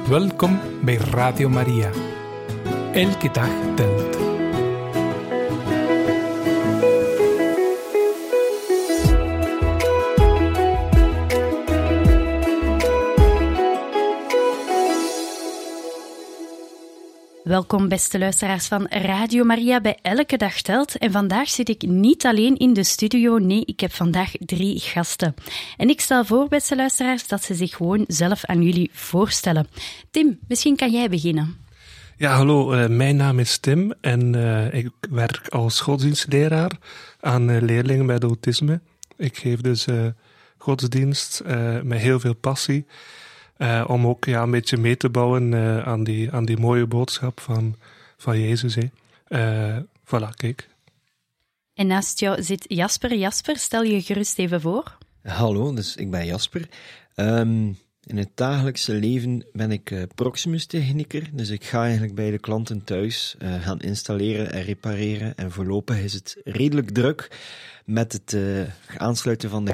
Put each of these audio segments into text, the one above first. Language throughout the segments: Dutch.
Welkom bij Radio Maria. Elke dag telt. Welkom beste luisteraars van Radio Maria bij Elke Dag Telt. En vandaag zit ik niet alleen in de studio, nee, ik heb vandaag 3 gasten. En ik stel voor, beste luisteraars, dat ze zich gewoon zelf aan jullie voorstellen. Tim, misschien kan jij beginnen. Ja, hallo, mijn naam is Tim en ik werk als godsdienstleraar aan leerlingen met autisme. Ik geef dus godsdienst met heel veel passie. Om ook een beetje mee te bouwen aan die mooie boodschap van Jezus. Voilà, kijk. En naast jou zit Jasper. Jasper, stel je gerust even voor. Hallo, dus ik ben Jasper. In het dagelijkse leven ben ik Proximus-technieker, dus ik ga eigenlijk bij de klanten thuis gaan installeren en repareren. En voorlopig is het redelijk druk met het aansluiten van de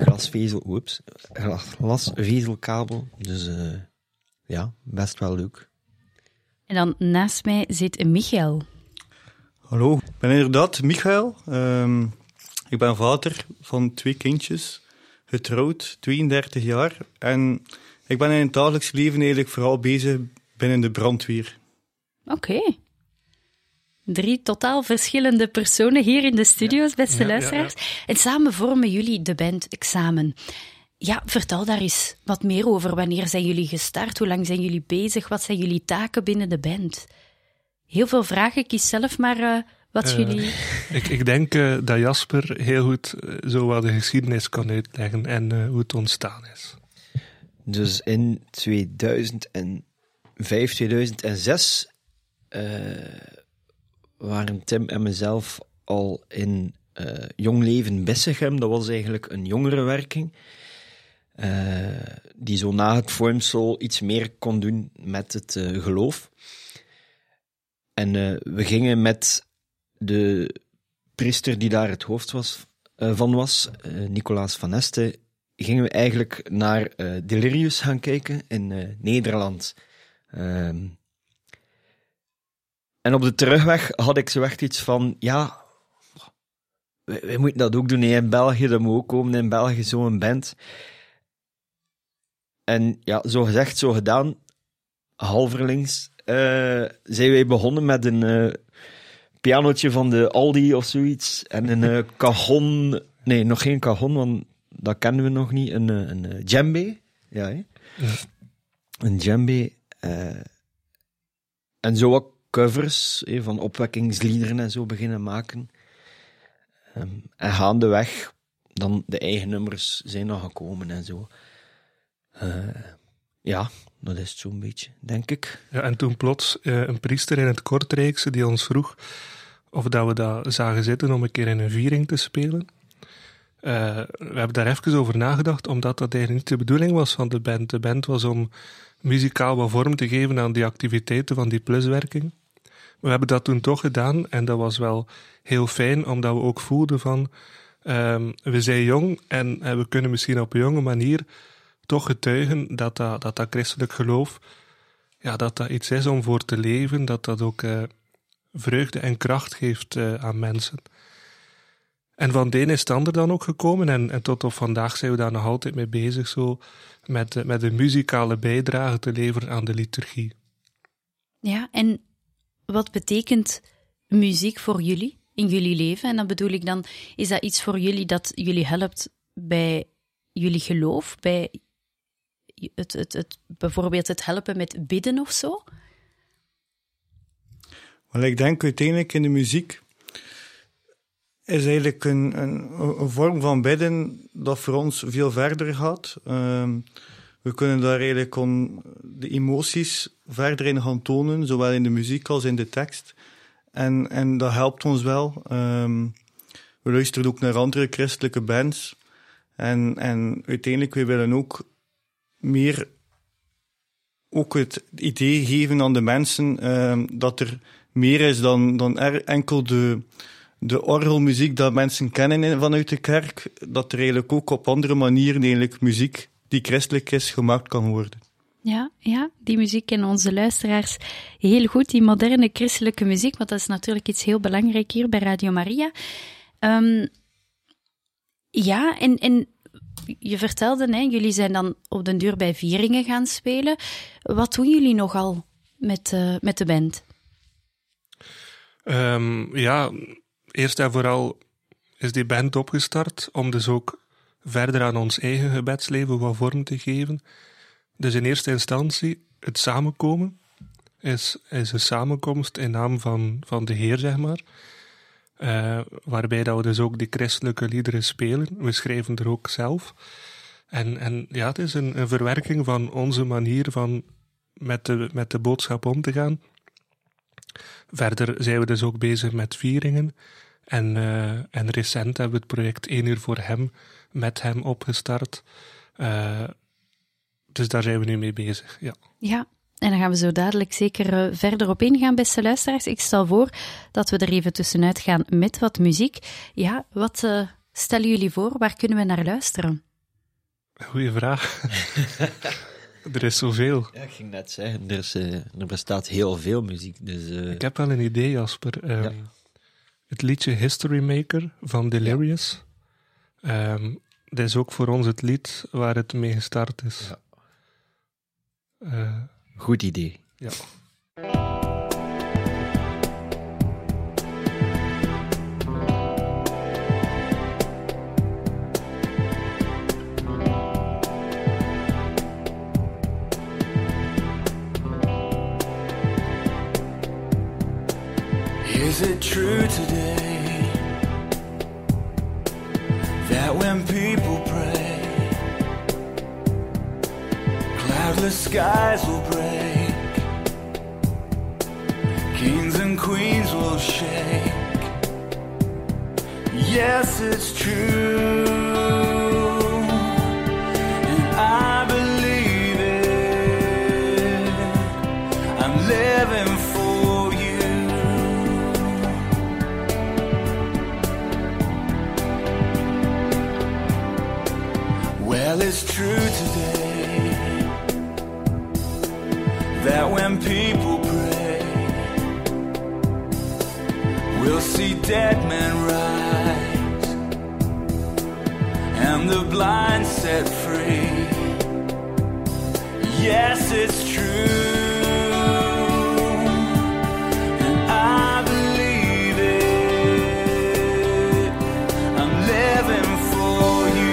glasvezelkabel. Dus ja, best wel leuk. En dan naast mij zit Michael. Hallo, ik ben inderdaad Michael. Ik ben vader van 2 kindjes, getrouwd, 32 jaar. En ik ben in het dagelijks leven eigenlijk vooral bezig binnen de brandweer. Oké. 3 totaal verschillende personen hier in de studio's, beste luisteraars. Ja. En samen vormen jullie de band Examen. Ja, vertel daar eens wat meer over. Wanneer zijn jullie gestart? Hoe lang zijn jullie bezig? Wat zijn jullie taken binnen de band? Heel veel vragen. Kies zelf maar wat jullie... Ik denk dat Jasper heel goed zo wat de geschiedenis kan uitleggen en hoe het ontstaan is. Dus in 2005, 2006 waren Tim en mezelf al in Jong Leven Bissegem. Dat was eigenlijk een jongerenwerking die zo na het vormsel iets meer kon doen met het geloof. En we gingen met de priester die daar het hoofd van was, Nicolaas van Este, gingen we eigenlijk naar Delirius gaan kijken in Nederland. En op de terugweg had ik zo echt iets van, ja, wij moeten dat ook doen in België, dat moet ook komen in België, zo'n band. En ja, zo gezegd, zo gedaan, halverlings, zijn wij begonnen met een pianotje van de Aldi of zoiets, en een cajon, nee, nog geen cajon, want dat kennen we nog niet, een djembe, ja, hè? Ja. Een djembe, en zo wat covers van opwekkingsliederen en zo beginnen maken. En gaandeweg dan de eigen nummers zijn nog gekomen en zo. Ja, dat is het zo'n beetje, denk ik. Ja, en toen plots een priester in het Kortrijkse die ons vroeg of dat we dat zagen zitten om een keer in een viering te spelen. We hebben daar even over nagedacht, omdat dat eigenlijk niet de bedoeling was van de band. De band was om muzikaal wat vorm te geven aan die activiteiten van die pluswerking. We hebben dat toen toch gedaan en dat was wel heel fijn, omdat we ook voelden van we zijn jong en we kunnen misschien op een jonge manier toch getuigen dat christelijk geloof, ja, dat iets is om voor te leven, dat ook vreugde en kracht geeft aan mensen. En van de een is het ander dan ook gekomen en tot op vandaag zijn we daar nog altijd mee bezig, zo met een muzikale bijdrage te leveren aan de liturgie. Ja, en wat betekent muziek voor jullie in jullie leven? En dan bedoel ik dan, is dat iets voor jullie dat jullie helpt bij jullie geloof, bij bijvoorbeeld het helpen met bidden of zo? Wel, ik denk uiteindelijk in de muziek is eigenlijk een vorm van bidden dat voor ons veel verder gaat. We kunnen daar eigenlijk de emoties verder in gaan tonen, zowel in de muziek als in de tekst. En dat helpt ons wel. We luisteren ook naar andere christelijke bands. En uiteindelijk, we willen ook meer ook het idee geven aan de mensen dat er meer is dan enkel de orgelmuziek dat mensen kennen vanuit de kerk, dat er eigenlijk ook op andere manieren eigenlijk muziek die christelijk is gemaakt kan worden. Ja, die muziek kennen onze luisteraars heel goed, die moderne christelijke muziek, want dat is natuurlijk iets heel belangrijk hier bij Radio Maria. En je vertelde, hè, jullie zijn dan op den duur bij vieringen gaan spelen. Wat doen jullie nogal met de band? Eerst en vooral is die band opgestart om dus ook verder aan ons eigen gebedsleven wat vorm te geven. Dus in eerste instantie, het samenkomen is een samenkomst in naam van de Heer, zeg maar. Waarbij dat we dus ook die christelijke liederen spelen. We schrijven er ook zelf. En ja, het is een verwerking van onze manier van met de boodschap om te gaan. Verder zijn we dus ook bezig met vieringen. En recent hebben we het project 1 uur voor hem, met hem opgestart. Dus daar zijn we nu mee bezig, ja. Ja, en dan gaan we zo dadelijk zeker verder op ingaan, beste luisteraars. Ik stel voor dat we er even tussenuit gaan met wat muziek. Ja, wat stellen jullie voor? Waar kunnen we naar luisteren? Goeie vraag. Er is zoveel. Ja, ik ging net zeggen, er bestaat heel veel muziek. Dus, Ik heb wel een idee, Jasper. Het liedje History Maker van Delirious. Ja. Dat is ook voor ons het lied waar het mee gestart is. Ja. Goed idee. Ja. Is it true today that when people pray, cloudless skies will break, kings and queens will shake? Yes, it's true, and I believe it. I'm living for you. Well, it's true today that when people pray, we'll see dead men rise and the blind set free. Yes, it's true, and I believe it. I'm living for you.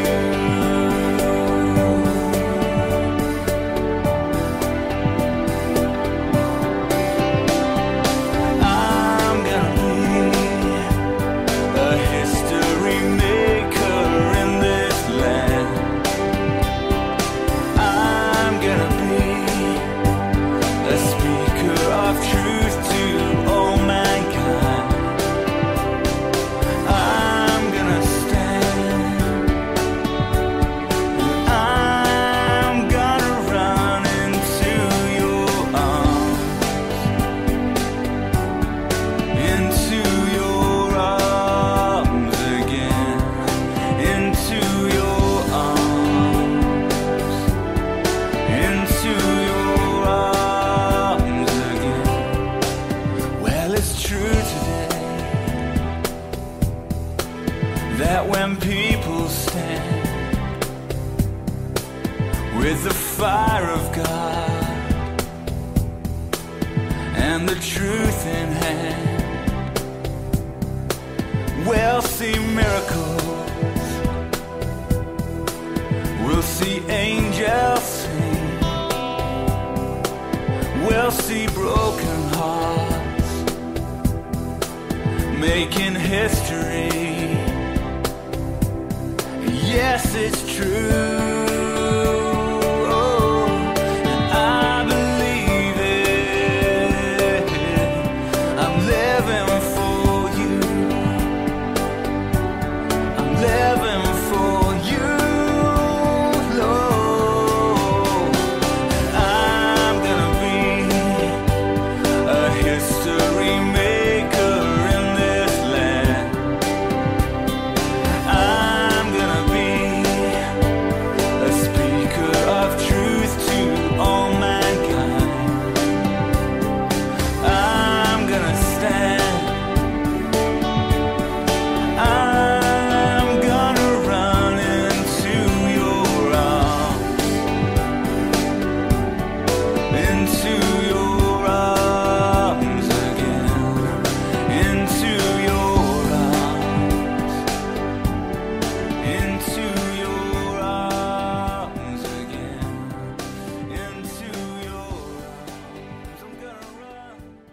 With the fire of God and the truth in hand, we'll see miracles, we'll see angels sing, we'll see broken hearts making history. Yes, it's true.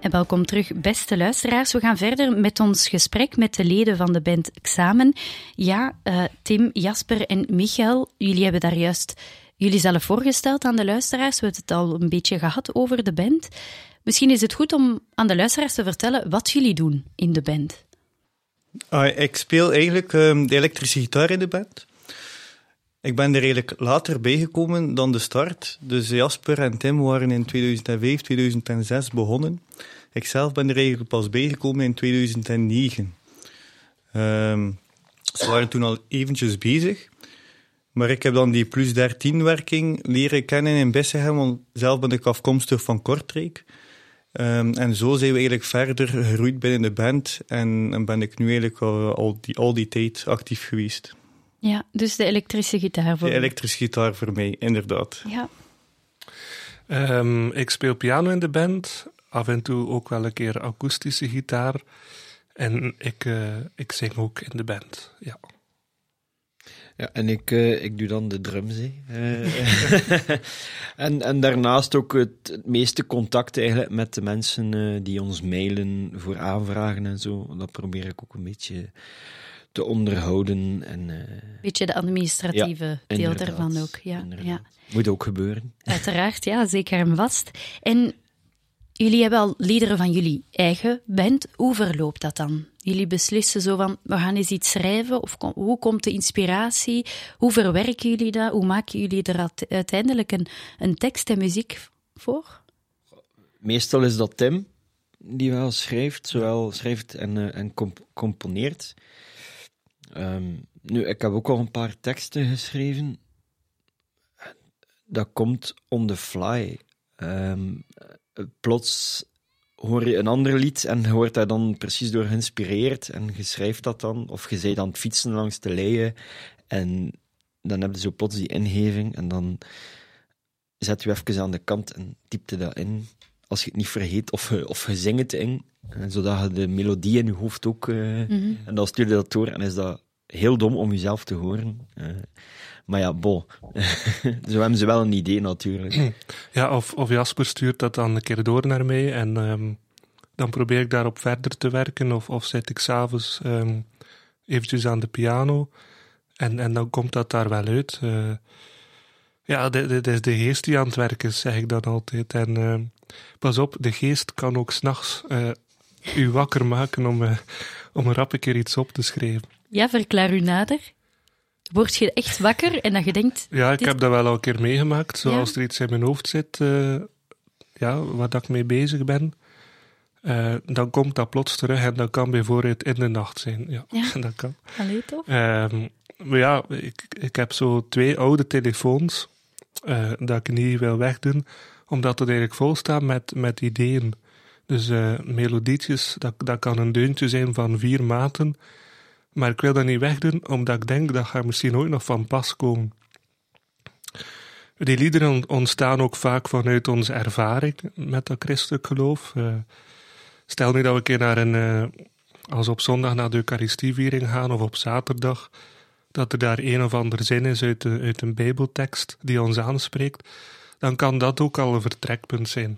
En welkom terug, beste luisteraars. We gaan verder met ons gesprek met de leden van de band Xamen. Ja, Tim, Jasper en Michael, jullie hebben daar juist jullie zelf voorgesteld aan de luisteraars. We hebben het al een beetje gehad over de band. Misschien is het goed om aan de luisteraars te vertellen wat jullie doen in de band. Ik speel eigenlijk de elektrische gitaar in de band. Ik ben er eigenlijk later bijgekomen dan de start. Dus Jasper en Tim waren in 2005, 2006 begonnen. Ikzelf ben er eigenlijk pas bijgekomen in 2009. Ze waren toen al eventjes bezig. Maar ik heb dan die plus 13-werking leren kennen in Bissegem, want zelf ben ik afkomstig van Kortrijk. En zo zijn we eigenlijk verder gegroeid binnen de band en ben ik nu eigenlijk al die tijd actief geweest. Ja, dus de elektrische gitaar voor de elektrische gitaar voor mij, inderdaad. Ja. Ik speel piano in de band, af en toe ook wel een keer akoestische gitaar. En ik zing ook in de band, ja. Ja, en ik doe dan de drums. En daarnaast ook het meeste contact eigenlijk met de mensen die ons mailen voor aanvragen en zo. Dat probeer ik ook een beetje te onderhouden. Een beetje de administratieve deel daarvan ook. Ja, ja. Moet ook gebeuren. Uiteraard, ja, zeker en vast. En jullie hebben al liederen van jullie eigen band. Hoe verloopt dat dan? Jullie beslissen zo van, we gaan eens iets schrijven, of hoe komt de inspiratie? Hoe verwerken jullie dat? Hoe maken jullie er uiteindelijk een tekst en muziek voor? Meestal is dat Tim, die wel schrijft, zowel schrijft en componeert. Nu, ik heb ook al een paar teksten geschreven. Dat komt on the fly. Plots hoor je een ander lied en je wordt daar dan precies door geïnspireerd en je schrijft dat dan, of je bent aan het fietsen langs de leien en dan heb je zo plots die ingeving en dan zet je even aan de kant en typt je dat in, als je het niet vergeet, of je zingt het in, zodat je de melodie in je hoofd ook, en dan stuur je dat door en is dat heel dom om jezelf te horen. Maar ja, zo hebben ze wel een idee natuurlijk. Ja, of Jasper stuurt dat dan een keer door naar mij en dan probeer ik daarop verder te werken of zit ik 's avonds eventjes aan de piano en dan komt dat daar wel uit. Ja, dit is de geest die aan het werken is, zeg ik dan altijd. En pas op, de geest kan ook 's nachts u wakker maken om een rap een keer iets op te schrijven. Ja, verklaar u nader. Word je echt wakker en dat je denkt... Ja, ik heb dat wel al een keer meegemaakt. Zoals er iets in mijn hoofd zit, waar dat ik mee bezig ben, dan komt dat plots terug en dat kan bijvoorbeeld in de nacht zijn. Ja. Dat kan. Allee, tof. Maar ja, ik heb zo 2 oude telefoons dat ik niet wil wegdoen, omdat het eigenlijk vol staat met ideeën. Dus melodietjes, dat kan een deuntje zijn van 4 maten, maar ik wil dat niet wegdoen, omdat ik denk dat gaat misschien ooit nog van pas komen. Die liederen ontstaan ook vaak vanuit onze ervaring met dat christelijk geloof. Stel nu dat we een keer als we op zondag naar de Eucharistieviering gaan, of op zaterdag, dat er daar een of ander zin is uit een Bijbeltekst die ons aanspreekt, dan kan dat ook al een vertrekpunt zijn.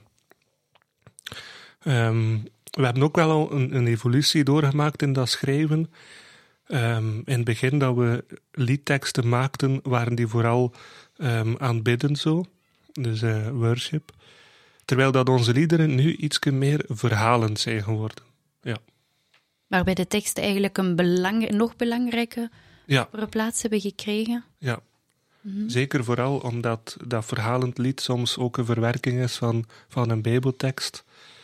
We hebben ook wel al een evolutie doorgemaakt in dat schrijven. In het begin dat we liedteksten maakten, waren die vooral aanbidden zo, dus worship. Terwijl dat onze liederen nu iets meer verhalend zijn geworden. Ja. Waarbij de teksten eigenlijk een nog belangrijke plaats hebben gekregen. Ja, zeker vooral omdat dat verhalend lied soms ook een verwerking is van een Bijbeltekst.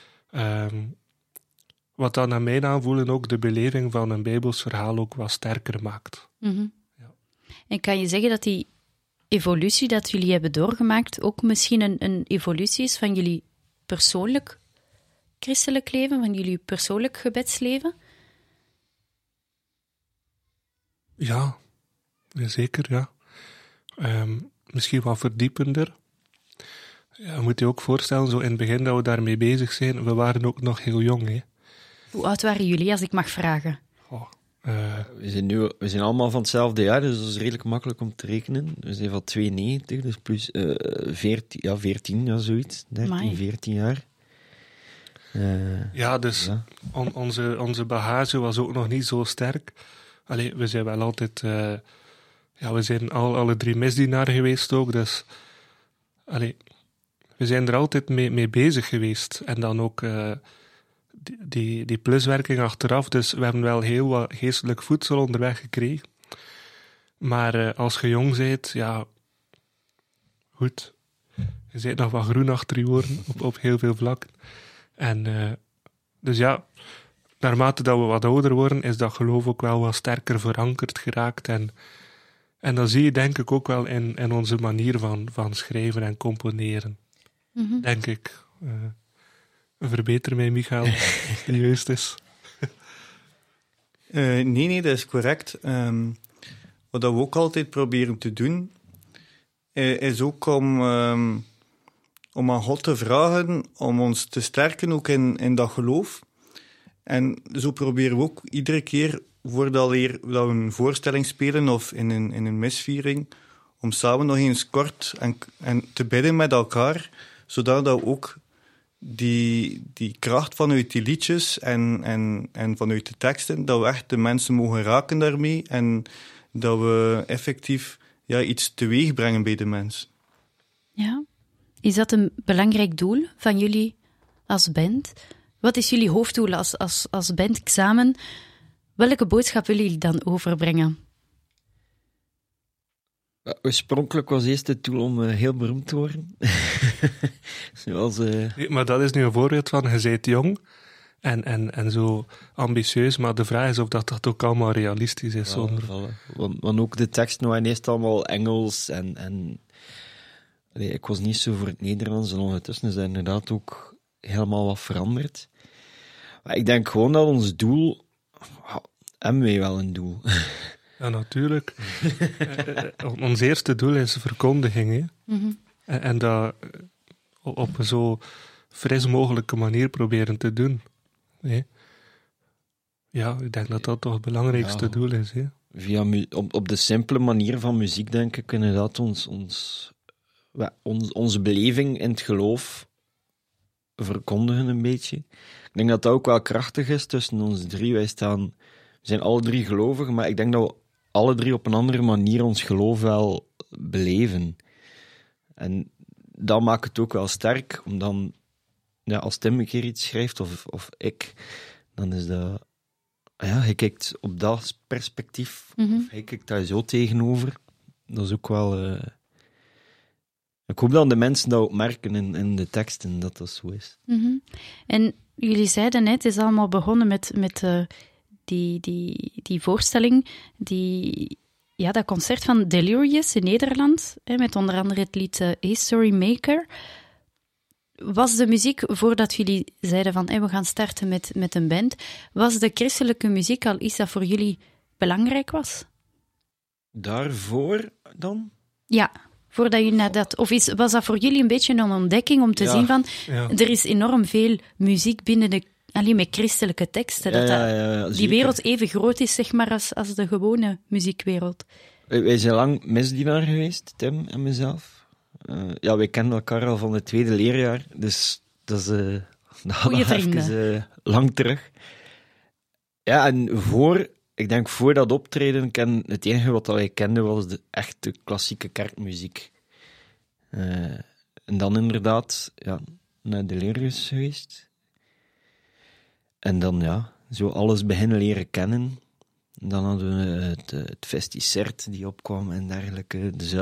Wat dan naar mijn aanvoelen ook de beleving van een Bijbels verhaal ook wat sterker maakt. Ja. En kan je zeggen dat die evolutie dat jullie hebben doorgemaakt ook misschien een evolutie is van jullie persoonlijk christelijk leven, van jullie persoonlijk gebedsleven? Ja, zeker, ja. Misschien wat verdiepender. Ja, je moet je ook voorstellen, zo in het begin dat we daarmee bezig zijn, we waren ook nog heel jong, hè. Hoe oud waren jullie, als ik mag vragen? We zijn allemaal van hetzelfde jaar, dus dat is redelijk makkelijk om te rekenen. We zijn van 92, dus plus 14, zoiets. 13, 14 jaar. Ja, dus Ja. Onze bagage was ook nog niet zo sterk. Allee, we zijn wel altijd... we zijn alle 3 misdienaren geweest ook, dus... Allee, we zijn er altijd mee bezig geweest. En dan ook die pluswerking achteraf, dus we hebben wel heel wat geestelijk voedsel onderweg gekregen. Maar als je jong bent, ja... Goed. Je bent nog wat groen achter je oren, op heel veel vlakken. En dus ja, naarmate dat we wat ouder worden, is dat geloof ook wel wat sterker verankerd geraakt. En dat zie je denk ik ook wel in onze manier van schrijven en componeren. Denk ik. Verbeter mij, Michael, als het juist is. Nee, dat is correct. Wat we ook altijd proberen te doen, is ook om aan God te vragen om ons te sterken ook in dat geloof. En zo proberen we ook iedere keer, voordat we een voorstelling spelen of in een misviering, om samen nog eens kort en te bidden met elkaar, zodat we ook die kracht vanuit die liedjes en vanuit de teksten, dat we echt de mensen mogen raken daarmee en dat we effectief iets teweeg brengen bij de mens. Ja. Is dat een belangrijk doel van jullie als band? Wat is jullie hoofddoel als band samen? Welke boodschap willen jullie dan overbrengen? Oorspronkelijk was eerst het doel om heel beroemd te worden. Zoals, Maar dat is nu een voorbeeld van, je bent jong en zo ambitieus, maar de vraag is of dat ook allemaal realistisch is. Want ook de tekst nou ineens allemaal Engels en ik was niet zo voor het Nederlands en ondertussen is dat inderdaad ook helemaal wat veranderd. Maar ik denk gewoon dat ons doel... hebben wij wel een doel? Ja, natuurlijk. Ons eerste doel is verkondiging. Hè? Mm-hmm. En dat op een zo fris mogelijke manier proberen te doen. Hè? Ja, ik denk dat dat toch het belangrijkste doel is. Hè? Op de simpele manier van muziek, denk ik, inderdaad onze beleving in het geloof verkondigen een beetje. Ik denk dat dat ook wel krachtig is tussen ons 3. We zijn alle 3 gelovig, maar ik denk dat we alle 3 op een andere manier ons geloof wel beleven. En dat maakt het ook wel sterk, om dan, als Tim een keer iets schrijft, of ik, dan is dat... Ja, hij kijkt op dat perspectief, of hij kijkt daar zo tegenover. Dat is ook wel... Ik hoop dat de mensen dat ook merken in de teksten, dat dat zo is. Mm-hmm. En jullie zeiden net, het is allemaal begonnen met die voorstelling, dat concert van Delirious in Nederland, met onder andere het lied History Maker. Was de muziek, voordat jullie zeiden van we gaan starten met een band, was de christelijke muziek al iets dat voor jullie belangrijk was? Daarvoor dan? Ja, voordat jullie naar dat... Of was dat voor jullie een beetje een ontdekking om te zien van... Ja. Er is enorm veel muziek binnen alleen met christelijke teksten. Dat die wereld even groot is, zeg maar, als de gewone muziekwereld. Wij zijn lang misdienaar geweest, Tim en mezelf. Wij kennen elkaar al van het 2e leerjaar, dus dat is goeie vrienden. Even lang terug. Ja, en ik denk voor dat optreden, het enige wat wij kenden was de echte klassieke kerkmuziek. En dan inderdaad naar Delirious geweest. En dan zo alles beginnen leren kennen. En dan hadden we het Festicert die opkwam en dergelijke. Dus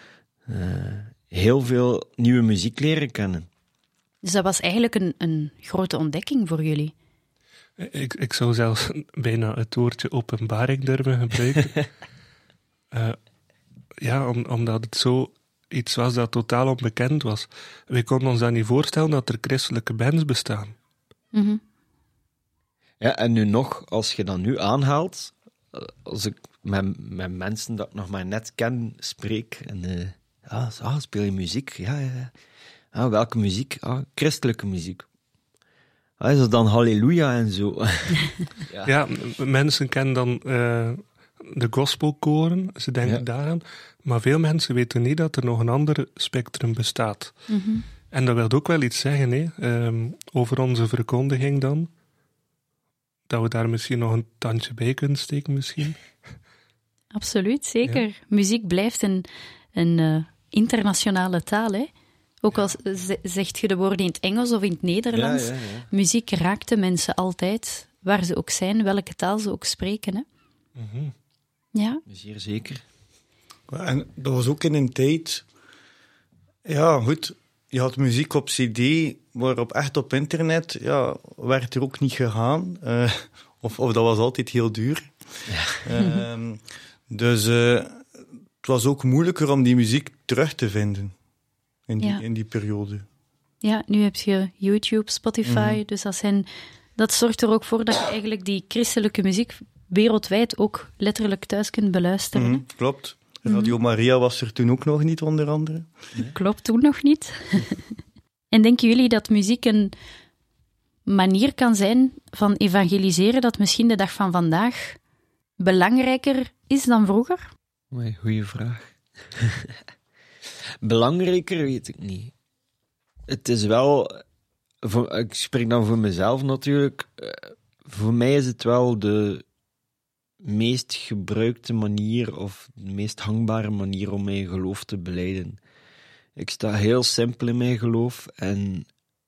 heel veel nieuwe muziek leren kennen. Dus dat was eigenlijk een grote ontdekking voor jullie? Ik zou zelfs bijna het woordje openbaring durven gebruiken. Omdat het zo iets was dat totaal onbekend was. We konden ons dan niet voorstellen dat er christelijke bands bestaan. Mm-hmm. Ja, en nu nog, als je dat nu aanhaalt, als ik met mensen dat ik nog maar net ken spreek, en speel je muziek? Ja. Welke muziek? Christelijke muziek. Is dat dan halleluja en zo? Ja, mensen kennen dan de gospelkoren, ze denken daaraan, maar veel mensen weten niet dat er nog een ander spectrum bestaat. Mm-hmm. En dat wil ook wel iets zeggen, hè? Over onze verkondiging dan. Dat we daar misschien nog een tandje bij kunnen steken, misschien. Absoluut, zeker. Ja. Muziek blijft een internationale taal, hè. Ook al zegt je de woorden in het Engels of in het Nederlands, Ja. muziek raakt de mensen altijd, waar ze ook zijn, welke taal ze ook spreken, hè. Mhm. Ja, Zeer zeker. En dat was ook in een tijd... Ja, goed. Je had muziek op cd, maar echt op internet werd er ook niet gegaan. Of dat was altijd heel duur. Ja. Dus het was ook moeilijker om die muziek terug te vinden in die periode. ja, nu heb je YouTube, Spotify, dus dat zorgt er ook voor dat je eigenlijk die christelijke muziek wereldwijd ook letterlijk thuis kunt beluisteren. hè. Klopt. Radio Maria was er toen ook nog niet, onder andere. Klopt, toen nog niet. En denken jullie dat muziek een manier kan zijn van evangeliseren dat misschien de dag van vandaag belangrijker is dan vroeger? Goeie vraag. Belangrijker weet ik niet. Het is wel... ik spreek dan voor mezelf natuurlijk. Voor mij is het wel de meest gebruikte manier of de meest hangbare manier om mijn geloof te belijden. Ik sta heel simpel in mijn geloof en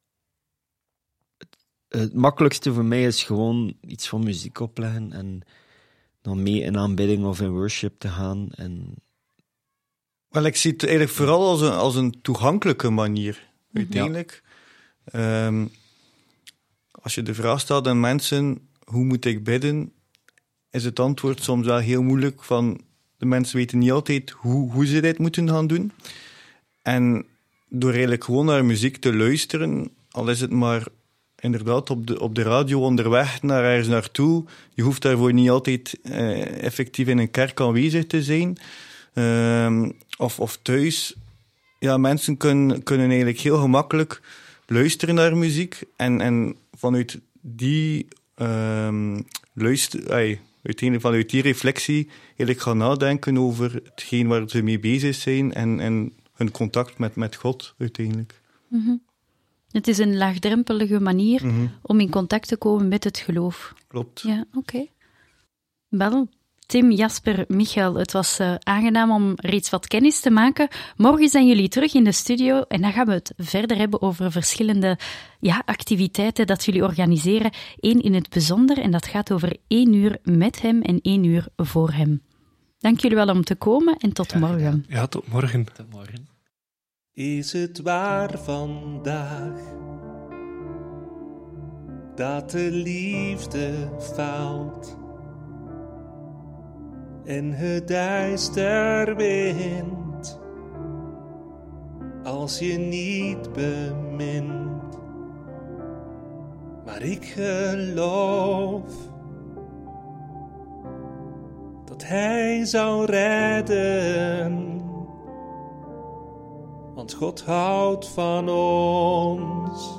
het makkelijkste voor mij is gewoon iets van muziek opleggen en dan mee in aanbidding of in worship te gaan. En... Wel, ik zie het eigenlijk vooral als een toegankelijke manier, uiteindelijk. Als je de vraag stelt aan mensen, hoe moet ik bidden, is het antwoord soms wel heel moeilijk. De mensen weten niet altijd hoe ze dit moeten gaan doen. En door eigenlijk gewoon naar muziek te luisteren, al is het maar inderdaad op de radio onderweg naar ergens naartoe, je hoeft daarvoor niet altijd effectief in een kerk aanwezig te zijn, of thuis. Ja, mensen kunnen eigenlijk heel gemakkelijk luisteren naar muziek en vanuit die uiteindelijk vanuit die reflectie eigenlijk gaan nadenken over hetgeen waar ze mee bezig zijn en hun contact met God uiteindelijk. Mm-hmm. Het is een laagdrempelige manier om in contact te komen met het geloof. Klopt. Ja, oké. Wel, Tim, Jasper, Michael, het was aangenaam om reeds wat kennis te maken. Morgen zijn jullie terug in de studio en dan gaan we het verder hebben over verschillende activiteiten dat jullie organiseren. Eén in het bijzonder en dat gaat over 1 uur met hem en 1 uur voor hem. Dank jullie wel om te komen en tot morgen. Ja, tot morgen. Tot morgen. Is het waar vandaag dat de liefde faalt en het duister wint als je niet bemint? Maar ik geloof dat Hij zou redden. Want God houdt van ons.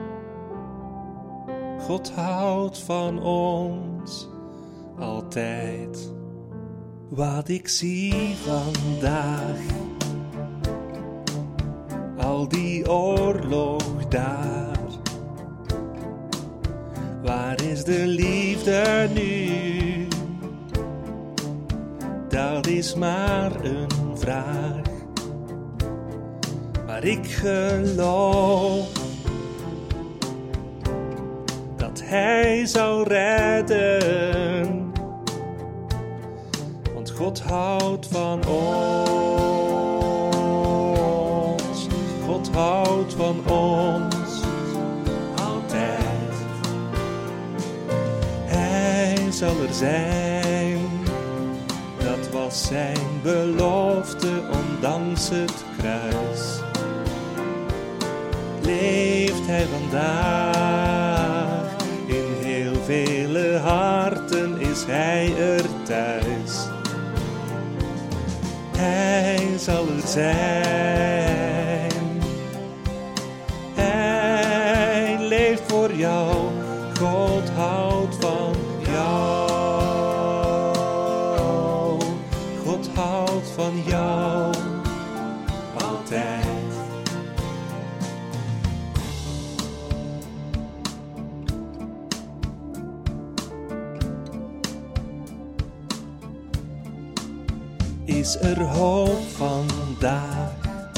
God houdt van ons altijd. Wat ik zie vandaag, al die oorlog daar. Waar is de liefde nu? Dat is maar een vraag. Maar ik geloof dat Hij zou redden. Want God houdt van ons. God houdt van ons. Altijd. Hij zal er zijn. Dat was zijn belofte ondanks het kruis. Leeft Hij vandaag, in heel vele harten is Hij er thuis. Hij zal er zijn. Hij leeft voor jou, God houdt van jou. God houdt van jou, altijd. Is er hoop vandaag?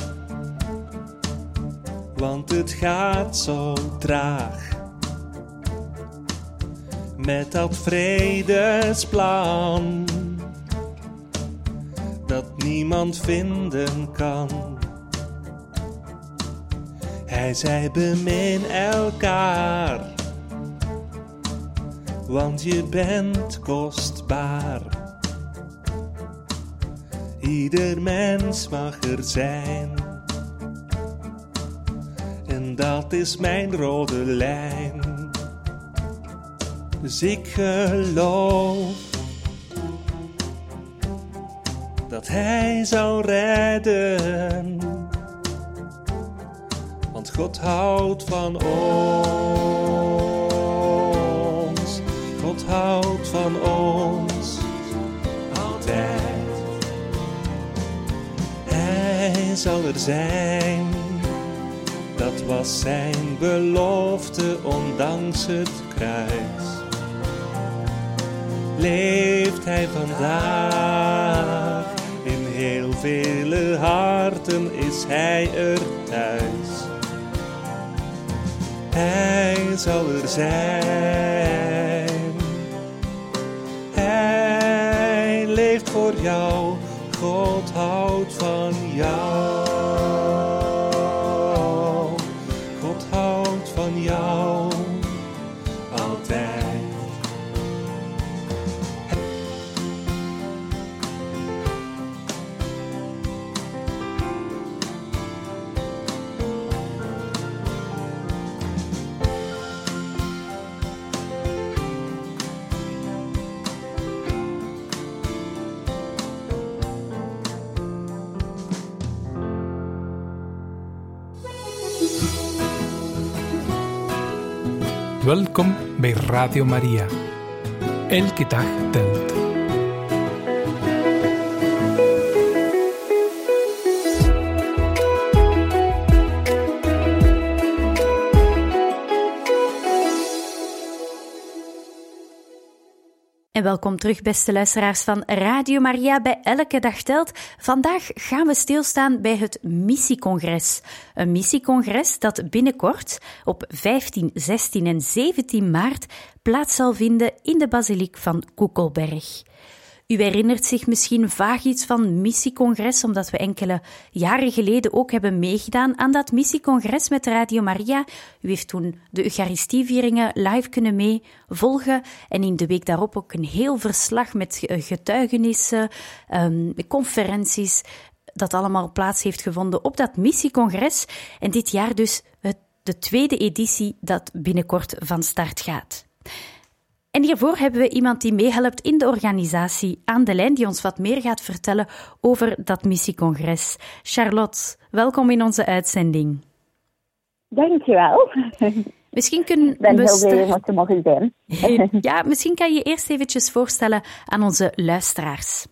Want het gaat zo traag. Met dat vredesplan dat niemand vinden kan. Hij zei bemin elkaar, want je bent kostbaar. Ieder mens mag er zijn, en dat is mijn rode lijn. Dus ik geloof dat hij zal redden, want God houdt van ons. God houdt van ons altijd. Hij zal er zijn, dat was zijn belofte ondanks het kruis. Leeft hij vandaag, in heel vele harten is hij er thuis. Hij zal er zijn, hij leeft voor jou, God houdt van jou. God houdt van jou, altijd. Welkom bij Radio Maria. Elke dag telt. En welkom terug, beste luisteraars van Radio Maria bij Elke Dag Telt. Vandaag gaan we stilstaan bij het Missiecongres. Een missiecongres dat binnenkort op 15, 16 en 17 maart plaats zal vinden in de basiliek van Koekelberg. U herinnert zich misschien vaag iets van Missiecongres, omdat we enkele jaren geleden ook hebben meegedaan aan dat Missiecongres met Radio Maria. U heeft toen de Eucharistievieringen live kunnen meevolgen en in de week daarop ook een heel verslag met getuigenissen, conferenties, dat allemaal plaats heeft gevonden op dat Missiecongres. En dit jaar dus de tweede editie dat binnenkort van start gaat. En hiervoor hebben we iemand die meehelpt in de organisatie aan de lijn, die ons wat meer gaat vertellen over dat Missiecongres. Charlotte, welkom in onze uitzending. Dankjewel. Misschien kunnen ik ben heel blij om te mogen zijn. Ja, misschien kan je eerst eventjes voorstellen aan onze luisteraars.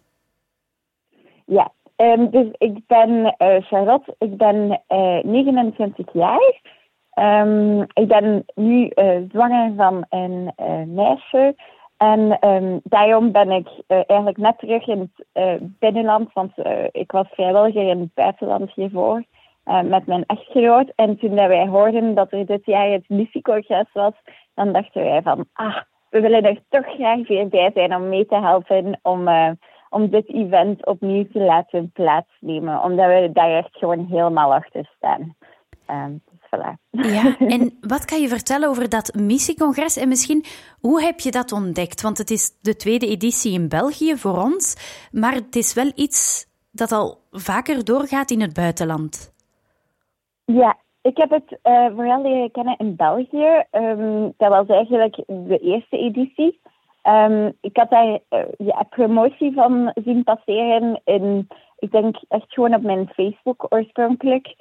Ja, dus ik ben Charlotte, ik ben 29 jaar. Ik ben nu zwanger van een meisje en daarom ben ik eigenlijk net terug in het binnenland, want ik was vrijwilliger in het buitenland hiervoor met mijn echtgenoot. En toen wij hoorden dat er dit jaar het Missiecongres was, dan dachten wij van, we willen er toch graag weer bij zijn om mee te helpen, om dit event opnieuw te laten plaatsnemen, omdat we daar echt gewoon helemaal achter staan. Voilà. Ja, en wat kan je vertellen over dat Missiecongres en misschien hoe heb je dat ontdekt? Want het is de tweede editie in België voor ons, maar het is wel iets dat al vaker doorgaat in het buitenland. Ja, ik heb het vooral leren kennen in België. Dat was eigenlijk de eerste editie. Ik had daar promotie van zien passeren in, ik denk echt gewoon op mijn Facebook oorspronkelijk.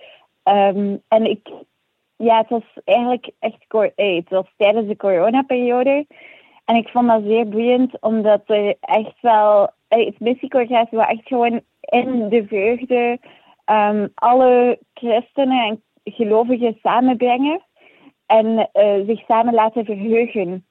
En het was eigenlijk echt het was tijdens de coronaperiode. En ik vond dat zeer boeiend, omdat er echt wel, het Missiecongres was echt gewoon in de vreugde alle christenen en gelovigen samenbrengen en zich samen laten verheugen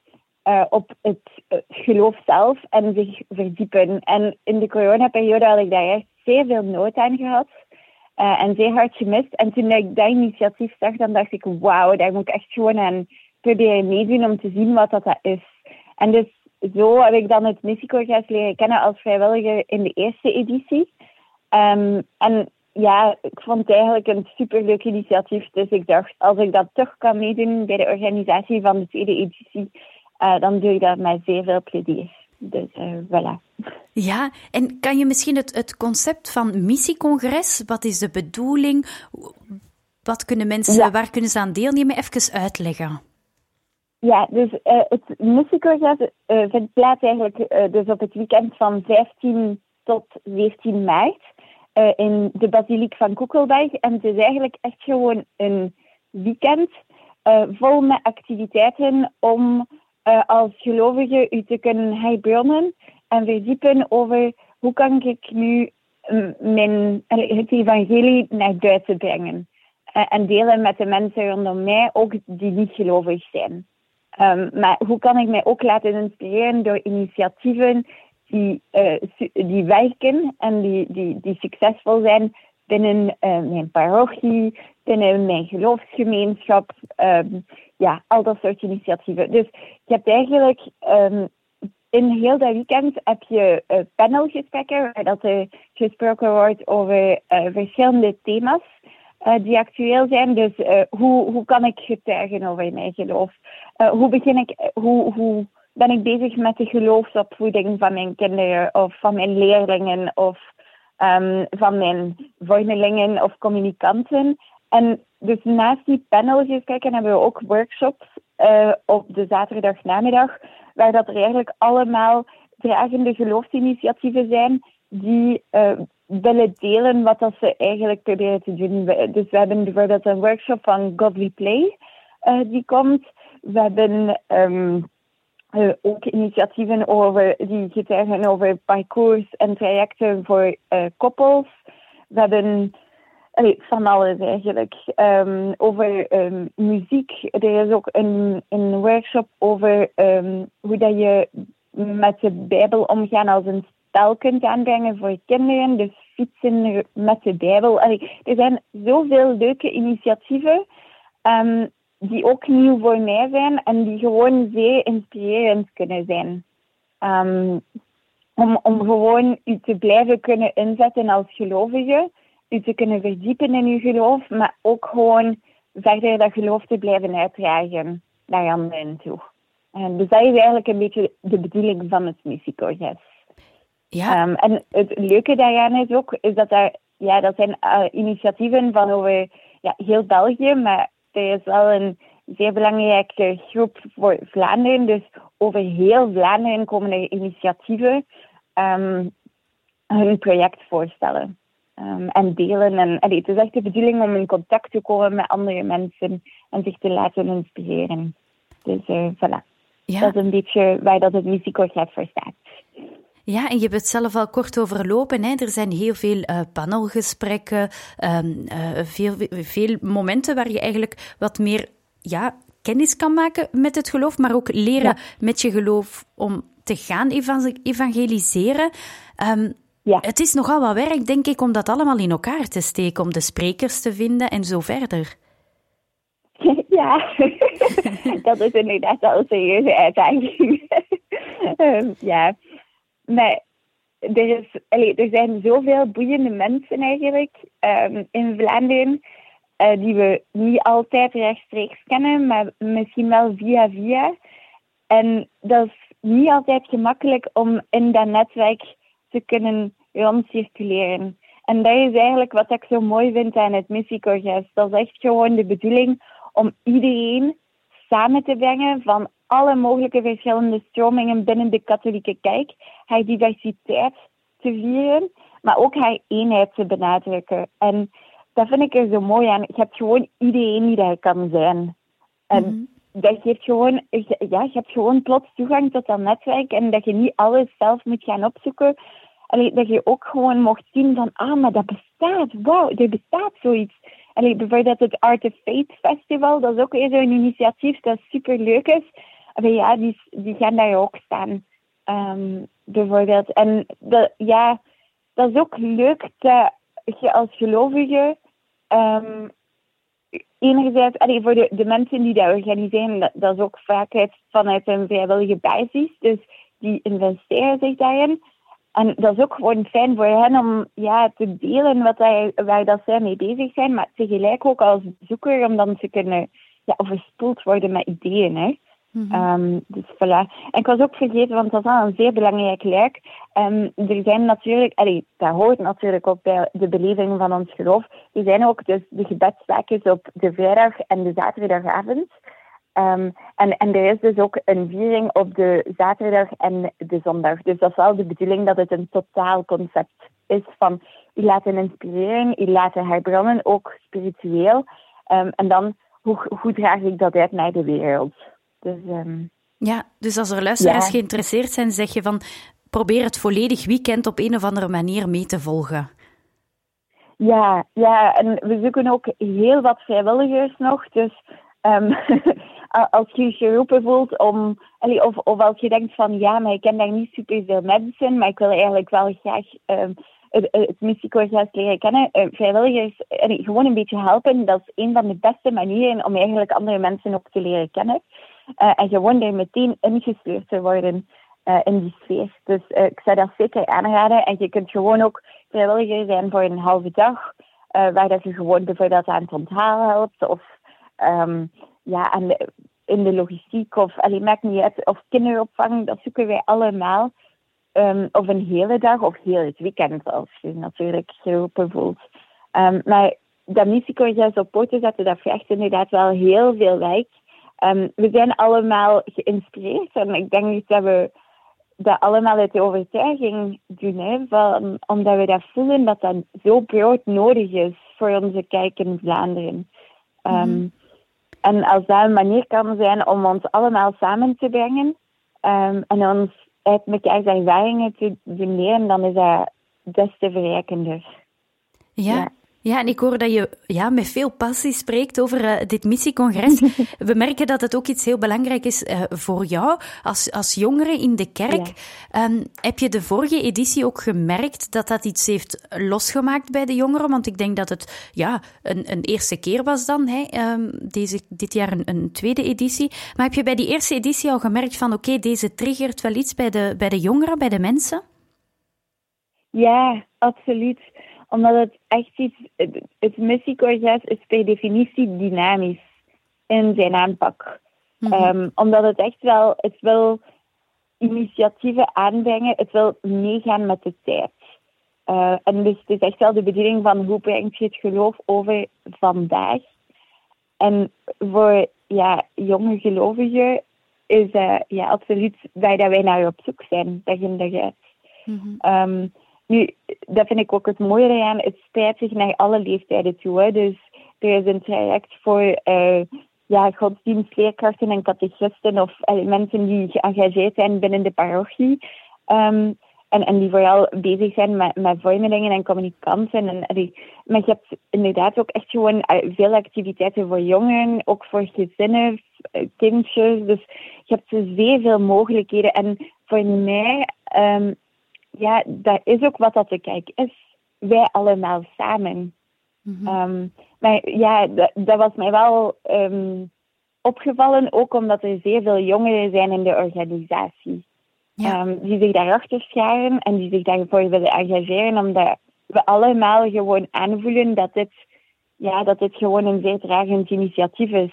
op het geloof zelf en zich verdiepen. En in de coronaperiode had ik daar echt zeer veel nood aan gehad. En zeer hard gemist. En toen ik dat initiatief zag, dan dacht ik, wauw, daar moet ik echt gewoon aan proberen meedoen om te zien wat dat is. En dus zo heb ik dan het Missiecongres leren kennen als vrijwilliger in de eerste editie. En ja, ik vond het eigenlijk een superleuk initiatief. Dus ik dacht, als ik dat toch kan meedoen bij de organisatie van de tweede editie, dan doe ik dat met zeer veel plezier. Dus voilà. Ja, en kan je misschien het concept van missiecongres, wat is de bedoeling? Wat kunnen mensen, waar kunnen ze aan deelnemen? Even uitleggen. Ja, dus het missiecongres vindt plaats eigenlijk dus op het weekend van 15 tot 17 maart in de basiliek van Koekelberg. En het is eigenlijk echt gewoon een weekend vol met activiteiten om als gelovige u te kunnen herbronnen en verdiepen over hoe kan ik nu het evangelie naar buiten brengen. En delen met de mensen rondom mij, ook die niet gelovig zijn. Maar hoe kan ik mij ook laten inspireren door initiatieven die werken en die succesvol zijn binnen mijn parochie, binnen mijn geloofsgemeenschap, al dat soort initiatieven. Dus je hebt eigenlijk in heel dat weekend heb je panelgesprekken waar dat er gesproken wordt over verschillende thema's die actueel zijn. Dus hoe kan ik getuigen over mijn geloof? Hoe ben ik bezig met de geloofsopvoeding van mijn kinderen of van mijn leerlingen of van mijn vormelingen of communicanten? En dus naast die panelgesprekken hebben we ook workshops op de zaterdagnamiddag, waar dat er eigenlijk allemaal dragende geloofsinitiatieven zijn die willen delen wat dat ze eigenlijk proberen te doen. Dus we hebben bijvoorbeeld een workshop van Godly Play die komt. We hebben ook initiatieven die getuigen over parcours en trajecten voor koppels. We hebben van alles eigenlijk. Over muziek. Er is ook een workshop over hoe dat je met de Bijbel omgaan als een spel kunt aanbrengen voor kinderen. Dus fietsen met de Bijbel. Er zijn zoveel leuke initiatieven die ook nieuw voor mij zijn en die gewoon zeer inspirerend kunnen zijn. Om gewoon u te blijven kunnen inzetten als gelovige, u te kunnen verdiepen in uw geloof, maar ook gewoon verder dat geloof te blijven uitdragen naar anderen toe. Dus dat is eigenlijk een beetje de bedoeling van het missiecongres. Ja. En het leuke daaraan is ook, is dat dat zijn initiatieven van over heel België, maar er is wel een zeer belangrijke groep voor Vlaanderen. Dus over heel Vlaanderen komen er initiatieven hun project voorstellen en delen. En het is echt de bedoeling om in contact te komen met andere mensen en zich te laten inspireren. Dus voilà. Ja. Dat is een beetje waar dat het missiecongres voor staat. Ja, en je hebt het zelf al kort overlopen. Hè? Er zijn heel veel panelgesprekken, veel momenten waar je eigenlijk wat meer kennis kan maken met het geloof, maar ook leren met je geloof om te gaan evangeliseren. Het is nogal wat werk, denk ik, om dat allemaal in elkaar te steken, om de sprekers te vinden en zo verder. Ja, dat is inderdaad al een serieuze uitdaging. Maar er zijn zoveel boeiende mensen eigenlijk in Vlaanderen die we niet altijd rechtstreeks kennen, maar misschien wel via. En dat is niet altijd gemakkelijk om in dat netwerk te kunnen rondcirculeren. En dat is eigenlijk wat ik zo mooi vind aan het missiecongres. Dat is echt gewoon de bedoeling om iedereen samen te brengen van alle mogelijke verschillende stromingen binnen de katholieke kerk, haar diversiteit te vieren, maar ook haar eenheid te benadrukken. En dat vind ik er zo mooi aan. Je hebt gewoon iedereen die daar kan zijn. En dat geeft gewoon, je hebt gewoon plots toegang tot dat netwerk en dat je niet alles zelf moet gaan opzoeken. Dat je ook gewoon mocht zien van, maar dat bestaat. Wauw, er bestaat zoiets. Bijvoorbeeld het Art of Faith Festival, dat is ook weer zo'n initiatief dat super leuk is. die gaan daar ook staan. Bijvoorbeeld. En dat is ook leuk dat je als gelovige enerzijds, voor de mensen die dat organiseren, dat is ook vaak vanuit een vrijwillige basis, dus die investeren zich daarin. En dat is ook gewoon fijn voor hen om te delen waar dat zij mee bezig zijn, maar tegelijk ook als bezoeker om dan te kunnen overspoeld worden met ideeën. Hè. Dus voilà. En ik was ook vergeten, want dat is wel een zeer belangrijk luik. Er zijn natuurlijk, dat hoort natuurlijk ook bij de beleving van ons geloof. Er zijn ook dus de gebedstakens op de vrijdag en de zaterdagavond. En er is dus ook een viering op de zaterdag en de zondag. Dus dat is wel de bedoeling dat het een totaal concept is van u laten inspireren, u laten herbronnen, ook spiritueel. En dan, hoe draag ik dat uit naar de wereld? Dus als er luisteraars geïnteresseerd zijn, zeg je van probeer het volledig weekend op een of andere manier mee te volgen. Ja, en we zoeken ook heel wat vrijwilligers nog. Dus als je je geroepen voelt om, of als je denkt van maar ik ken daar niet superveel mensen, maar ik wil eigenlijk wel graag het Missiecongres leren kennen. Vrijwilligers gewoon een beetje helpen, dat is een van de beste manieren om eigenlijk andere mensen ook te leren kennen. En gewoon er meteen ingesleurd te worden in die sfeer. Dus ik zou dat zeker aanraden. En je kunt gewoon ook vrijwilliger zijn voor een halve dag, waar dat je gewoon bijvoorbeeld aan het onthaal helpt, of in de logistiek, of maakt niet uit, of kinderopvang, dat zoeken wij allemaal. Of een hele dag, of heel het weekend, als je natuurlijk geroepen voelt. Maar dat Missiecongres op poten zetten, dat vraagt inderdaad wel heel veel werk. We zijn allemaal geïnspireerd en ik denk dat we dat allemaal uit de overtuiging doen, omdat we dat voelen dat dat zo brood nodig is voor onze kerk in Vlaanderen. En als dat een manier kan zijn om ons allemaal samen te brengen en ons uit elkaars ervaringen te leren, dan is dat des te verrijkender. Ja, en ik hoor dat je met veel passie spreekt over dit missiecongres. We merken dat het ook iets heel belangrijk is voor jou als jongere in de kerk. Heb je de vorige editie ook gemerkt dat dat iets heeft losgemaakt bij de jongeren? Want ik denk dat het een eerste keer was dan, dit jaar een tweede editie. Maar heb je bij die eerste editie al gemerkt van oké, deze triggert wel iets bij de jongeren, bij de mensen? Ja, absoluut. Omdat het echt het Missiecongres is per definitie dynamisch in zijn aanpak. Omdat het echt wel, het wil initiatieven aanbrengen, het wil meegaan met de tijd. En dus het is echt wel de bedoeling van hoe breng je het geloof over vandaag. En voor jonge gelovigen is absoluut waar dat wij naar op zoek zijn, dag in dag uit. Nu, dat vind ik ook het mooie eraan. Het spreidt zich naar alle leeftijden toe. Hè. Dus er is een traject voor godsdienstleerkrachten en catechisten of mensen die geëngageerd zijn binnen de parochie. En die vooral bezig zijn met vormelingen en communicanten. Maar je hebt inderdaad ook echt gewoon veel activiteiten voor jongeren, ook voor gezinnen, kindjes. Dus je hebt zeer veel mogelijkheden. En voor mij... dat is ook wat dat de kerk is. Wij allemaal samen. Maar dat was mij wel opgevallen, ook omdat er zeer veel jongeren zijn in de organisatie. Die zich daarachter scharen en die zich daarvoor willen engageren, omdat we allemaal gewoon aanvoelen dat dit gewoon een zeer dragend initiatief is.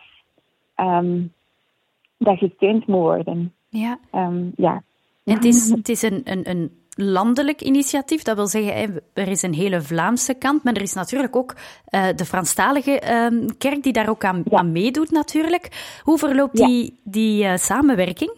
Dat gesteund moet worden. En het is een landelijk initiatief. Dat wil zeggen, er is een hele Vlaamse kant, maar er is natuurlijk ook de Franstalige kerk die daar ook aan meedoet natuurlijk. Hoe verloopt die samenwerking?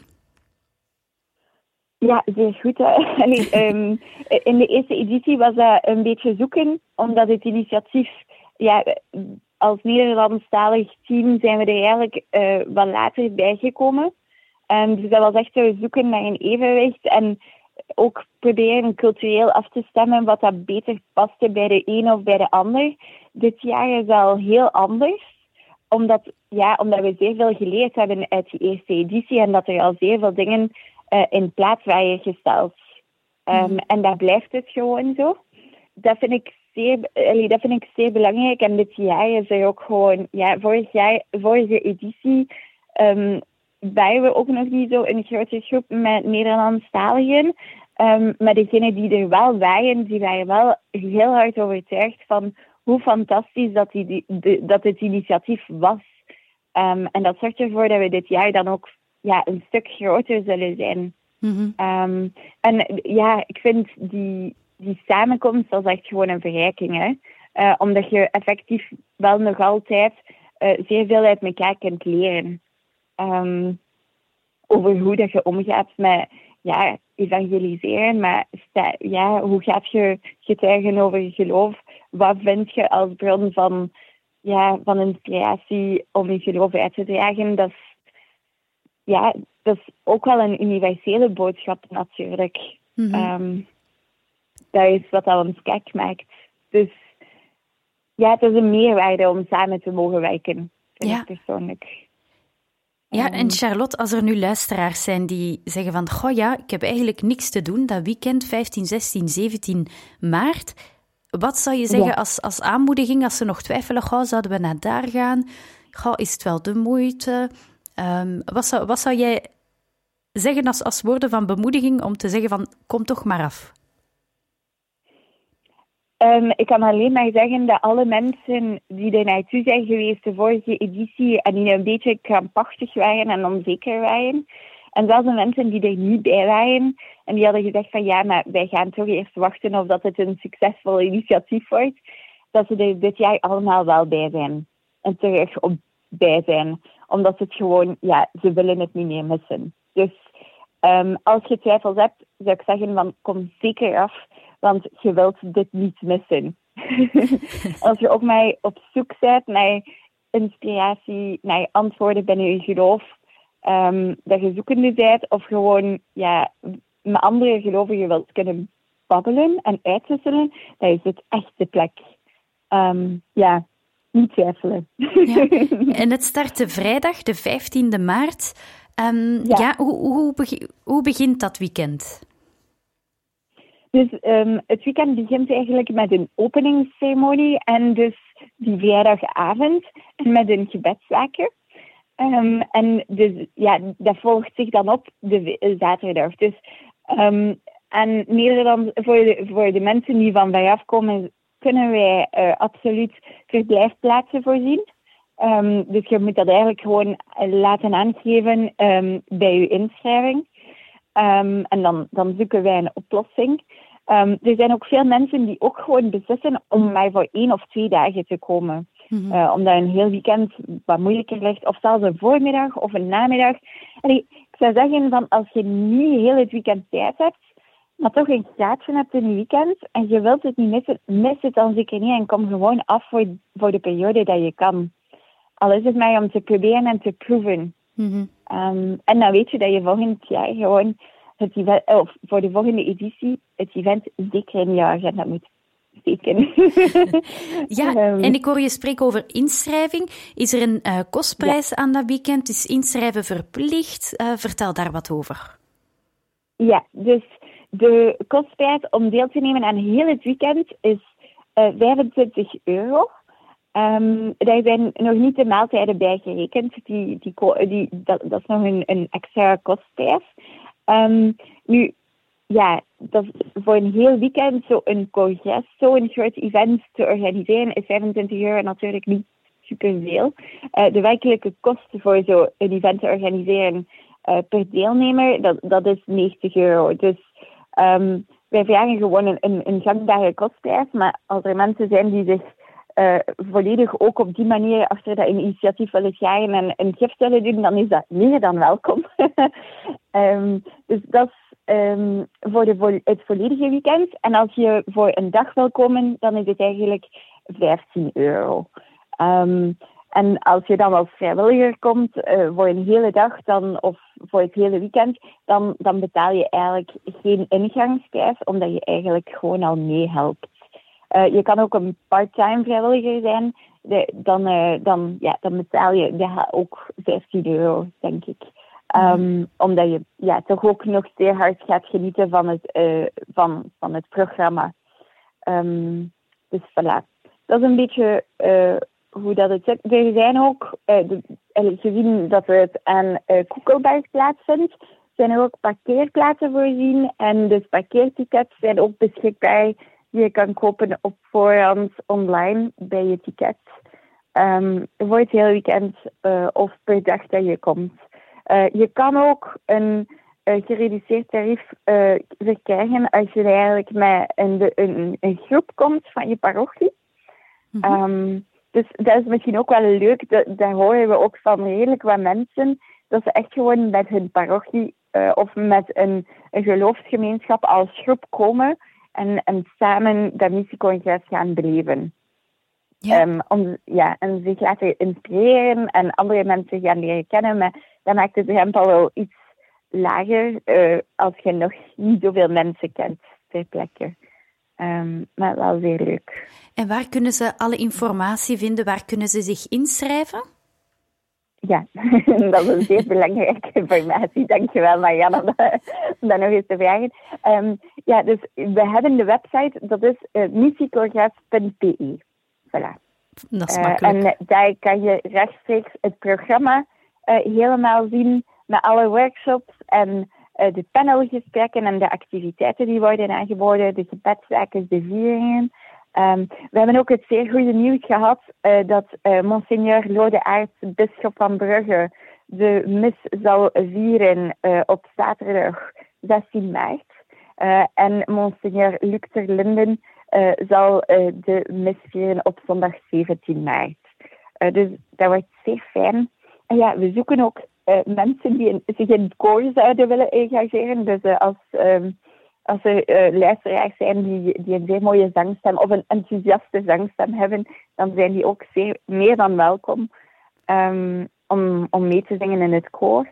Ja, zeer goed. In de eerste editie was dat een beetje zoeken, omdat het initiatief... als Nederlandstalig team zijn we er eigenlijk wat later bijgekomen. Dus dat was echt zoeken naar een evenwicht en ook proberen cultureel af te stemmen wat dat beter paste bij de een of bij de ander. Dit jaar is al heel anders. omdat we zeer veel geleerd hebben uit die eerste editie en dat er al zeer veel dingen in plaats waren gesteld. En dat blijft het gewoon zo. Dat vind ik zeer belangrijk. En dit jaar is er ook gewoon... Ja, vorige editie waren we ook nog niet zo een grote groep met Nederlandstaligen. Maar degenen die er wel waren, die waren wel heel hard overtuigd van hoe fantastisch dat het initiatief was. En dat zorgt ervoor dat we dit jaar dan ook een stuk groter zullen zijn. Mm-hmm. En ja, ik vind die samenkomst als echt gewoon een verrijking. Hè? Omdat je effectief wel nog altijd zeer veel uit elkaar kunt leren. Over hoe dat je omgaat met evangeliseren. Maar hoe gaat je getuigen over je geloof? Wat vind je als bron van inspiratie om je geloof uit te dragen? Dat is ook wel een universele boodschap natuurlijk. Mm-hmm. Dat is wat dat ons gek maakt. Dus ja, het is een meerwaarde om samen te mogen werken, vind ik persoonlijk. Ja, en Charlotte, als er nu luisteraars zijn die zeggen van, ik heb eigenlijk niks te doen dat weekend 15, 16, 17 maart. Wat zou je zeggen als aanmoediging, als ze nog twijfelen, zouden we naar daar gaan? Is het wel de moeite? Wat zou jij zeggen als woorden van bemoediging om te zeggen van, kom toch maar af? Ik kan alleen maar zeggen dat alle mensen die er naartoe zijn geweest de vorige editie en die een beetje krampachtig waren en onzeker waren, en zelfs de mensen die er niet bij waren en die hadden gezegd van maar wij gaan toch eerst wachten of dat het een succesvol initiatief wordt, dat ze er dit jaar allemaal wel bij zijn. En terug bij zijn. Omdat ze het gewoon, ze willen het niet meer missen. Dus als je twijfels hebt, zou ik zeggen van kom zeker af. Want je wilt dit niet missen. Als je ook maar op zoek bent naar inspiratie, naar antwoorden binnen je geloof, dat je zoekende bent, of gewoon met andere gelovigen wilt kunnen babbelen en uitwisselen, dan is het echt de plek. Niet twijfelen. Ja. En het start vrijdag, de 15e maart. Hoe begint dat weekend? Dus het weekend begint eigenlijk met een openingsceremonie en dus die vrijdagavond en met een gebedswaker. En dus dat volgt zich dan op de zaterdag. Dus en Nederland, voor de mensen die van veraf komen, kunnen wij absoluut verblijfplaatsen voorzien. Dus je moet dat eigenlijk gewoon laten aangeven bij je inschrijving. En dan zoeken wij een oplossing. Er zijn ook veel mensen die ook gewoon beslissen om maar voor 1 of 2 dagen te komen. Mm-hmm. Omdat een heel weekend wat moeilijker ligt. Of zelfs een voormiddag of een namiddag. Ik zou zeggen, van als je niet heel het weekend tijd hebt, maar toch een graadje hebt in je weekend en je wilt het niet missen, mis het dan zeker niet en kom gewoon af voor de periode dat je kan. Al is het maar om te proberen en te proeven. Mm-hmm. En dan weet je dat je volgend jaar gewoon het event, of voor de volgende editie, het event zeker in je agenda moet steken. Ja, en ik hoor je spreken over inschrijving. Is er een kostprijs aan dat weekend? Is inschrijven verplicht? Vertel daar wat over. Ja, dus de kostprijs om deel te nemen aan heel het weekend is €25. Daar zijn nog niet de maaltijden bij gerekend. Dat is nog een extra kostprijs. Nu, dat voor een heel weekend zo'n congres, zo'n groot event te organiseren, is €25 natuurlijk niet superveel. De werkelijke kosten voor zo'n event te organiseren per deelnemer, dat is €90. Dus wij vragen gewoon een gangbare kostprijs, maar als er mensen zijn die zich volledig ook op die manier achter dat initiatief willen scharen en een gift willen doen, dan is dat meer dan welkom. Dus dat is voor het volledige weekend. En als je voor een dag wil komen, dan is het eigenlijk €15. En als je dan als vrijwilliger komt voor een hele dag of voor het hele weekend, dan betaal je eigenlijk geen ingangsprijs, omdat je eigenlijk gewoon al meehelpt. Je kan ook een part-time vrijwilliger zijn. dan betaal je ook €15, denk ik. Omdat je toch ook nog zeer hard gaat genieten van het programma. Dus voilà. Dat is een beetje hoe dat het zit. Er zijn ook, gezien dat het aan Koekelberg plaatsvindt, zijn er ook parkeerplaatsen voorzien. En dus parkeertickets zijn ook beschikbaar die je kan kopen op voorhand online bij je ticket. Voor het hele weekend of per dag dat je komt. Je kan ook een gereduceerd tarief verkrijgen als je eigenlijk met een groep komt van je parochie. Dus dat is misschien ook wel leuk. Daar horen we ook van redelijk wat mensen dat ze echt gewoon met hun parochie of met een geloofsgemeenschap als groep komen en samen dat missiecongres gaan beleven. En zich laten inspireren en andere mensen gaan leren kennen. Maar dat maakt de drempel wel iets lager als je nog niet zoveel mensen kent ter plekke. Maar wel zeer leuk. En waar kunnen ze alle informatie vinden? Waar kunnen ze zich inschrijven? Ja, dat is een zeer belangrijke informatie. Dankjewel, Marianne, om dat nog eens te vragen. Dus we hebben de website, dat is missiecongres.be. Voilà. Dat is makkelijk. En daar kan je rechtstreeks het programma helemaal zien met alle workshops en de panelgesprekken en de activiteiten die worden aangeboden, de gebedszaken, de vieringen. We hebben ook het zeer goede nieuws gehad dat Monseigneur Lode Aert, bisschop van Brugge, de mis zal vieren op zaterdag 16 maart. En Monseigneur Luc ter Linden zal de mis vieren op zondag 17 maart. Dus dat wordt zeer fijn. En ja, we zoeken ook mensen die zich in het koor zouden willen engageren. Dus als er luisteraars zijn die een zeer mooie zangstem of een enthousiaste zangstem hebben, dan zijn die ook zeer meer dan welkom om mee te zingen in het koor.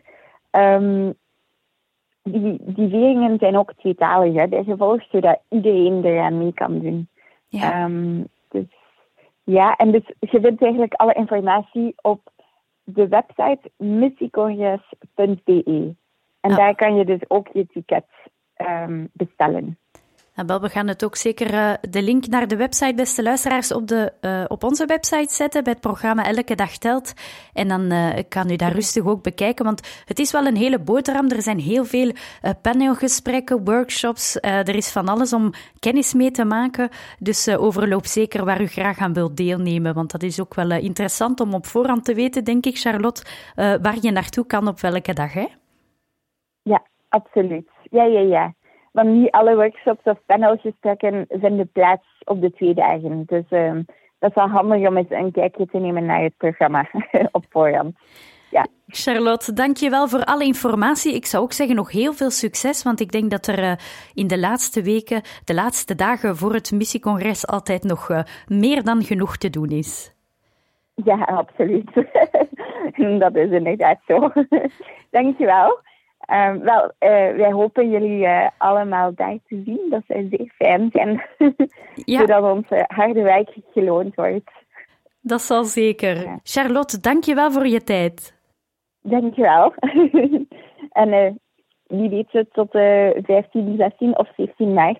Die vieringen zijn ook tweetalig, hè, bij gevolg, zodat iedereen eraan mee kan doen. Ja. Dus je vindt eigenlijk alle informatie op de website missiecongres.be. En daar kan je dus ook je ticket bestellen. We gaan het ook zeker de link naar de website, beste luisteraars, op onze website zetten bij het programma Elke Dag Telt. En dan kan u daar rustig ook bekijken, want het is wel een hele boterham. Er zijn heel veel panelgesprekken, workshops. Er is van alles om kennis mee te maken. Dus overloop zeker waar u graag aan wilt deelnemen, want dat is ook wel interessant om op voorhand te weten, denk ik, Charlotte, waar je naartoe kan op welke dag, hè? Ja, absoluut. Ja. Want niet alle workshops of panelgesprekken vinden plaats op de 2 dagen. Dus dat is wel handig om eens een kijkje te nemen naar het programma op voorhand. Ja. Charlotte, dank je wel voor alle informatie. Ik zou ook zeggen nog heel veel succes, want ik denk dat er in de laatste weken, de laatste dagen voor het missiecongres altijd nog meer dan genoeg te doen is. Ja, absoluut. Dat is inderdaad zo. Dank je wel. Wij hopen jullie allemaal daar te zien. Dat zou zeer fijn zijn. Zodat onze harde werk geloond wordt. Dat zal zeker. Ja. Charlotte, dank je wel voor je tijd. Dank je wel. En wie weet het tot 15, 16 of 17 maart.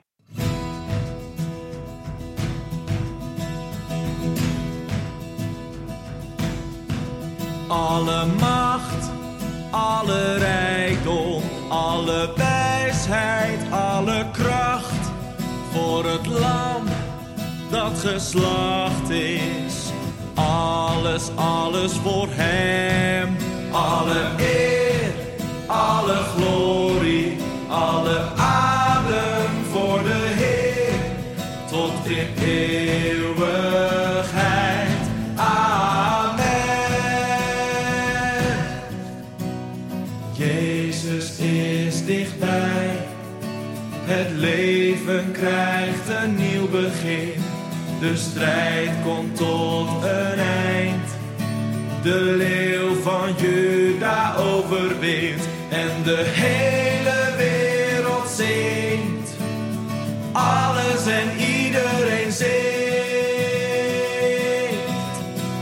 Alle macht, alle rijkdom, alle wijsheid, alle kracht voor het lam dat geslacht is. Alles voor hem. Alle eer, alle glorie, alle adem voor de Heer. Tot in eeuwigheid. Amen. Jezus is dichtbij. Het leven krijgt een nieuw begin. De strijd komt tot een eind. De leeuw van Juda overwint. En de hele wereld zingt. Alles en iedereen zingt.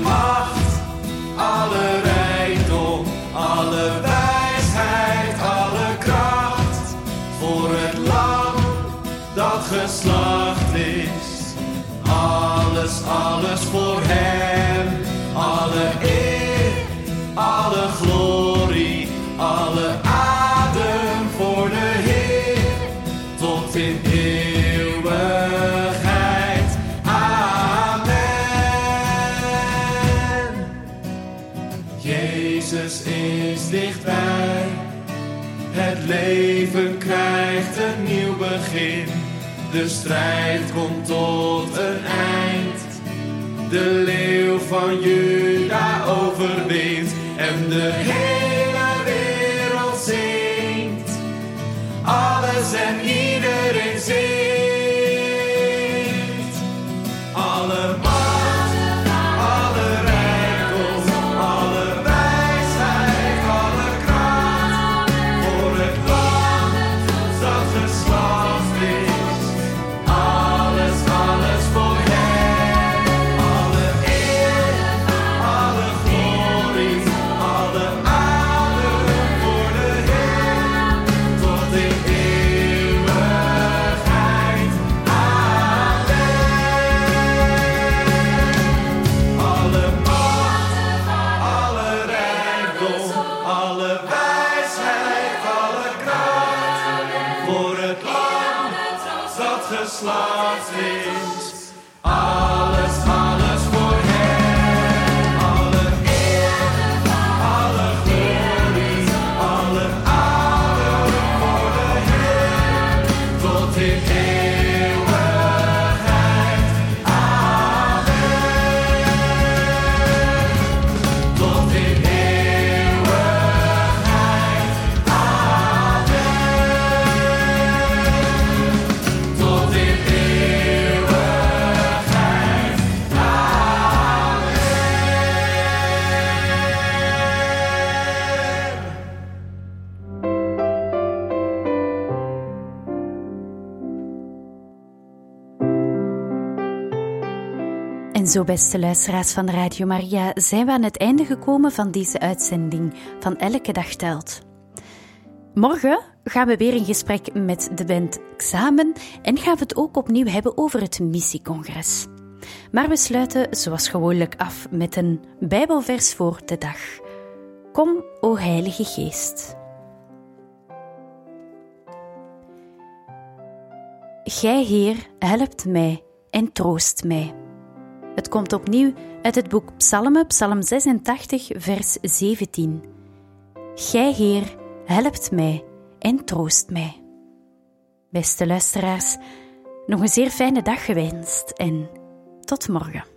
macht, alle rijkdom, alle wijsheid, alle kracht. Voor het lam dat geslacht is. Alles, alles voor hem. Alle eer, alle glorie, alle adem voor de Heer. Tot in eeuwigheid. Amen. Jezus is dichtbij. Het leven krijgt een nieuw begin. De strijd komt tot een eind. De leeuw van Juda overwint. En de hele wereld zingt. Alles en iedereen zingt. Alle macht, alle rijkdom, alle wijsheid, alle kracht. Voor het lam dat geslacht is. Alles, alles voor hem. Alle eer, alle glorie, alle adem voor de Heer. Tot in eeuwigheid. Amen. Alle macht, alle rijkdom, alle wijsheid, alle kracht. Voor het lam dat geslacht is. Alles, alles voor hem. Alle eer, alle glorie, alle adem voor de Heer. Tot in eeuwigheid. Amen. Tot in eeuwigheid. Amen. Tot in eeuwigheid. En zo, beste luisteraars van Radio Maria, zijn we aan het einde gekomen van deze uitzending van Elke Dag Telt. Morgen gaan we weer in gesprek met de band Xamen en gaan we het ook opnieuw hebben over het missiecongres. Maar we sluiten zoals gewoonlijk af met een Bijbelvers voor de dag. Kom, o Heilige Geest. Gij, Heer, helpt mij en troost mij. Het komt opnieuw uit het boek Psalmen, Psalm 86, vers 17. Gij, Heer, helpt mij en troost mij. Beste luisteraars, nog een zeer fijne dag gewenst en tot morgen.